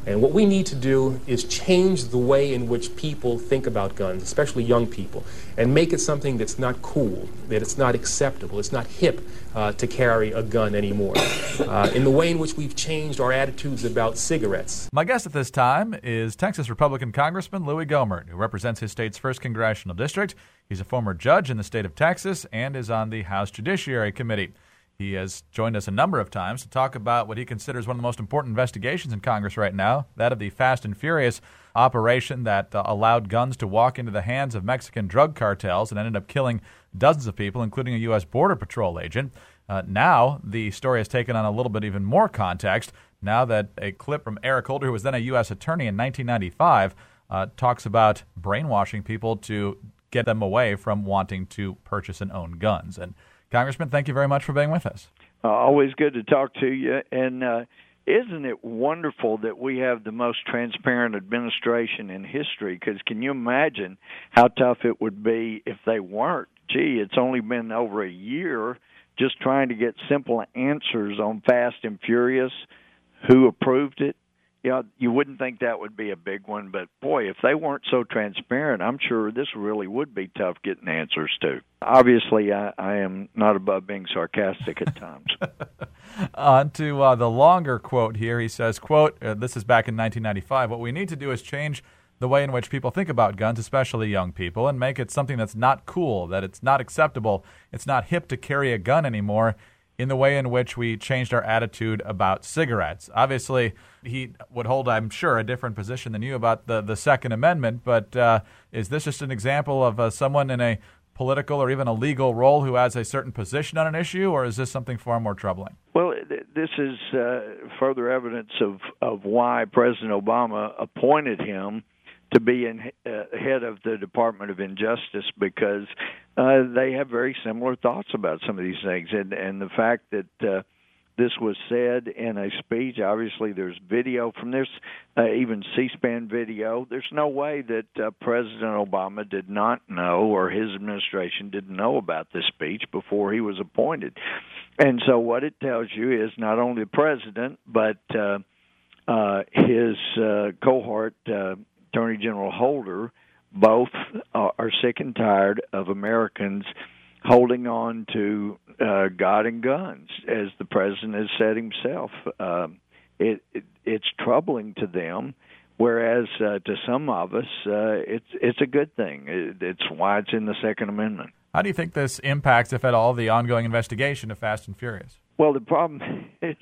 And what we need to do is change the way in which people think about guns, especially young people, and make it something that's not cool, that it's not acceptable, it's not hip to carry a gun anymore. In the way in which we've changed our attitudes about cigarettes. My guest at this time is Texas Republican Congressman Louis Gohmert, who represents his state's 1st Congressional District. He's a former judge in the state of Texas and is on the House Judiciary Committee. He has joined us a number of times to talk about what he considers one of the most important investigations in Congress right now, that of the Fast and Furious operation that allowed guns to walk into the hands of Mexican drug cartels and ended up killing dozens of people, including a U.S. Border Patrol agent. Now the story has taken on a little bit even more context, now that a clip from Eric Holder, who was then a U.S. attorney in 1995, talks about brainwashing people to get them away from wanting to purchase and own guns. And Congressman, thank you very much for being with us. Always good to talk to you. And isn't it wonderful that we have the most transparent administration in history? Because can you imagine how tough it would be if they weren't? Gee, it's only been over a year just trying to get simple answers on Fast and Furious, who approved it. You wouldn't think that would be a big one, but boy, if they weren't so transparent, I'm sure this really would be tough getting answers to. Obviously, I am not above being sarcastic at times. On to the longer quote here. He says, quote, this is back in 1995, "What we need to do is change the way in which people think about guns, especially young people, and make it something that's not cool, that it's not acceptable, it's not hip to carry a gun anymore, in the way in which we changed our attitude about cigarettes." Obviously, he would hold, I'm sure, a different position than you about the Second Amendment, but is this just an example of someone in a political or even a legal role who has a certain position on an issue, or is this something far more troubling? Well, this is further evidence of why President Obama appointed him to be head of the Department of Injustice, because they have very similar thoughts about some of these things. And the fact that this was said in a speech, obviously there's video from this, even C-SPAN video. There's no way that President Obama did not know, or his administration didn't know about this speech before he was appointed. And so what it tells you is not only the president, but his cohort, Attorney General Holder, both are sick and tired of Americans holding on to God and guns, as the president has said himself. It's troubling to them, whereas to some of us, it's a good thing. It's why it's in the Second Amendment. How do you think this impacts, if at all, the ongoing investigation of Fast and Furious? Well, the problem is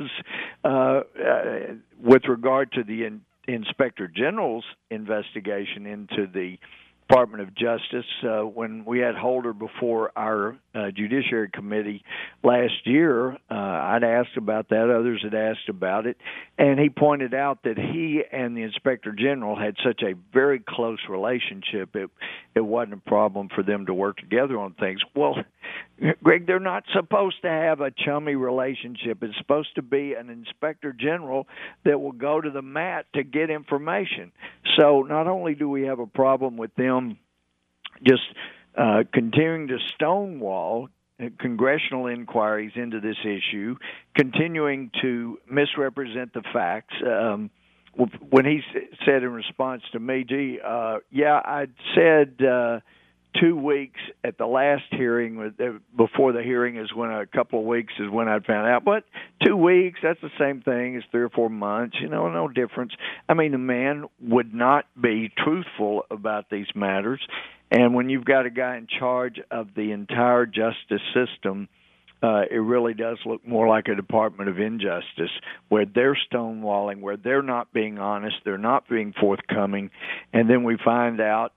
with regard to the Inspector General's investigation into the Department of Justice. When we had Holder before our Judiciary Committee last year, I'd asked about that. Others had asked about it. And he pointed out that he and the Inspector General had such a very close relationship, it wasn't a problem for them to work together on things. Well, Greg, they're not supposed to have a chummy relationship. It's supposed to be an Inspector General that will go to the mat to get information. So not only do we have a problem with them just continuing to stonewall congressional inquiries into this issue, continuing to misrepresent the facts. When he said in response to me, I'd said 2 weeks at the last hearing. Before the hearing is when a couple of weeks is when I found out. But 2 weeks, that's the same thing as 3 or 4 months. No difference. I mean, the man would not be truthful about these matters. And when you've got a guy in charge of the entire justice system, it really does look more like a Department of Injustice, where they're stonewalling, where they're not being honest, they're not being forthcoming. And then we find out,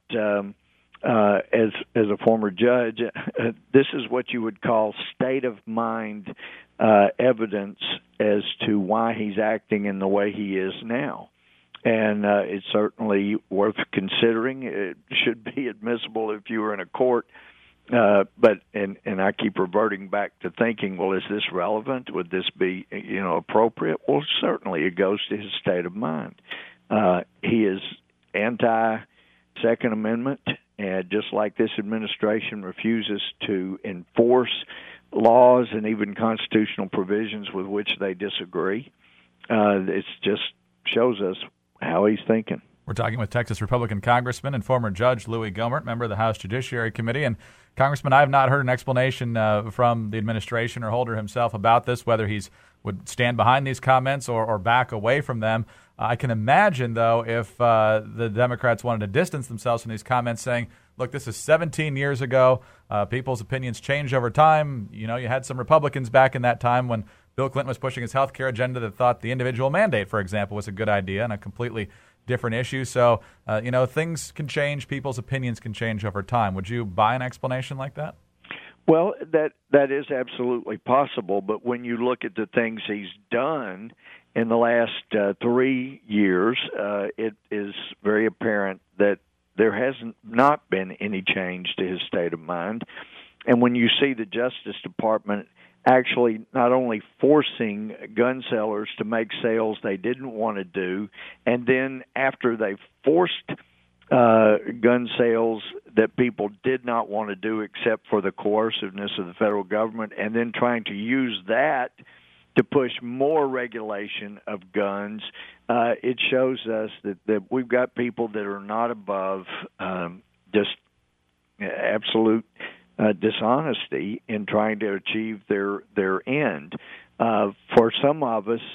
as a former judge, this is what you would call state of mind evidence as to why he's acting in the way he is now. And it's certainly worth considering. It should be admissible if you were in a court. But I keep reverting back to thinking, well, is this relevant? Would this be appropriate? Well, certainly it goes to his state of mind. He is anti-Second Amendment. And just like this administration refuses to enforce laws and even constitutional provisions with which they disagree, it just shows us how he's thinking. We're talking with Texas Republican Congressman and former Judge Louis Gohmert, member of the House Judiciary Committee. And Congressman, I have not heard an explanation from the administration or Holder himself about this, whether he's would stand behind these comments or back away from them. I can imagine, though, if the Democrats wanted to distance themselves from these comments, saying, look, this is 17 years ago. People's opinions change over time. You know, you had some Republicans back in that time when Bill Clinton was pushing his health care agenda that thought the individual mandate, for example, was a good idea and a completely different issue. So, things can change. People's opinions can change over time. Would you buy an explanation like that? Well, that is absolutely possible. But when you look at the things he's done in the last 3 years, it is very apparent that there hasn't not been any change to his state of mind. And when you see the Justice Department actually not only forcing gun sellers to make sales they didn't want to do, and then after they forced gun sales that people did not want to do except for the coerciveness of the federal government, and then trying to use that to push more regulation of guns, it shows us that we've got people that are not above just absolute dishonesty in trying to achieve their end. For some of us,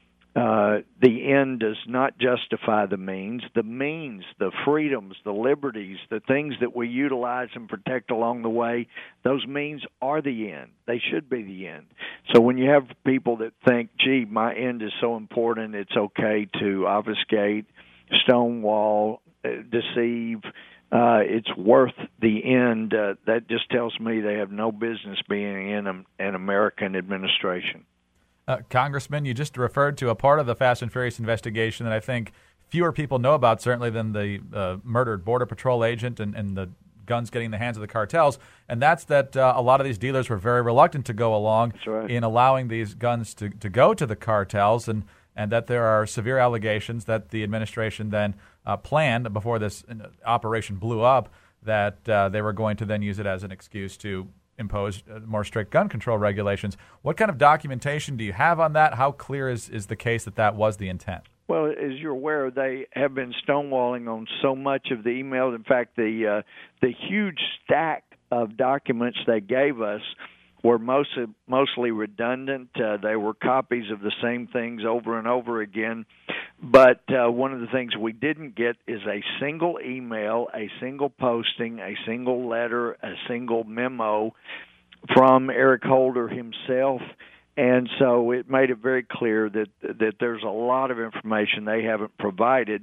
the end does not justify the means. The means, the freedoms, the liberties, the things that we utilize and protect along the way, those means are the end. They should be the end. So when you have people that think, gee, my end is so important, it's okay to obfuscate, stonewall, deceive, it's worth the end, that just tells me they have no business being in an American administration. Congressman, you just referred to a part of the Fast and Furious investigation that I think fewer people know about, certainly, than the murdered Border Patrol agent and the guns getting in the hands of the cartels, and that's that a lot of these dealers were very reluctant to go along in allowing these guns to go to the cartels, and that there are severe allegations that the administration then planned before this operation blew up that they were going to then use it as an excuse to impose more strict gun control regulations. What kind of documentation do you have on that? How clear is the case that was the intent? Well, as you're aware, they have been stonewalling on so much of the email. In fact, the huge stack of documents they gave us were mostly redundant. They were copies of the same things over and over again. But one of the things we didn't get is a single email, a single posting, a single letter, a single memo from Eric Holder himself. And so it made it very clear that there's a lot of information they haven't provided.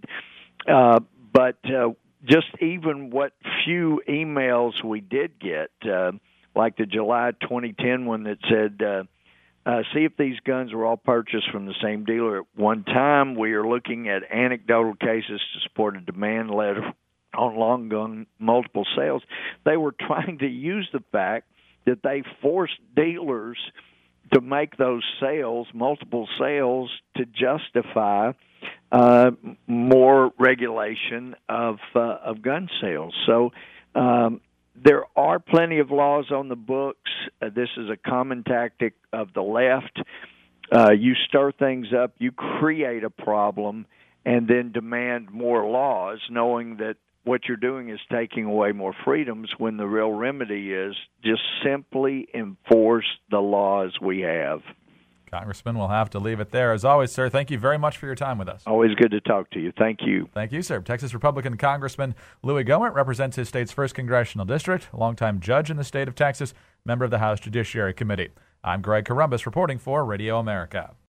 But just even what few emails we did get, like the July 2010 one that said, see if these guns were all purchased from the same dealer at one time. We are looking at anecdotal cases to support a demand letter on long gun multiple sales. They were trying to use the fact that they forced dealers to make those sales, multiple sales, to justify more regulation of gun sales. So there are plenty of laws on the books. This is a common tactic of the left. You stir things up, you create a problem, and then demand more laws, knowing that what you're doing is taking away more freedoms when the real remedy is just simply enforce the laws we have. Congressman, we'll have to leave it there. As always, sir, thank you very much for your time with us. Always good to talk to you. Thank you. Thank you, sir. Texas Republican Congressman Louis Gohmert represents his state's 1st Congressional District, a longtime judge in the state of Texas, member of the House Judiciary Committee. I'm Greg Columbus reporting for Radio America.